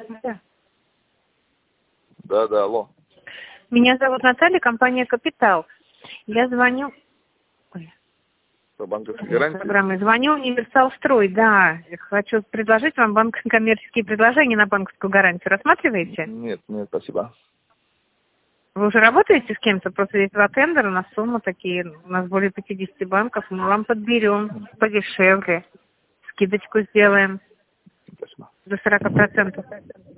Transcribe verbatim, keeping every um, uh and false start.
Да. Да, да, алло. Меня зовут Наталья, компания «Капитал». Я звоню... Ой, По банковской гарантии? программы. Звоню «Универсал Строй», да. Хочу предложить вам банк... коммерческие предложения на банковскую гарантию. Рассматриваете? Нет, нет, спасибо. Вы уже работаете с кем-то? Просто есть два тендера на сумму такие. У нас более пятидесяти банков. Мы вам подберем подешевле. Скидочку сделаем Спасибо. до сорока процентов.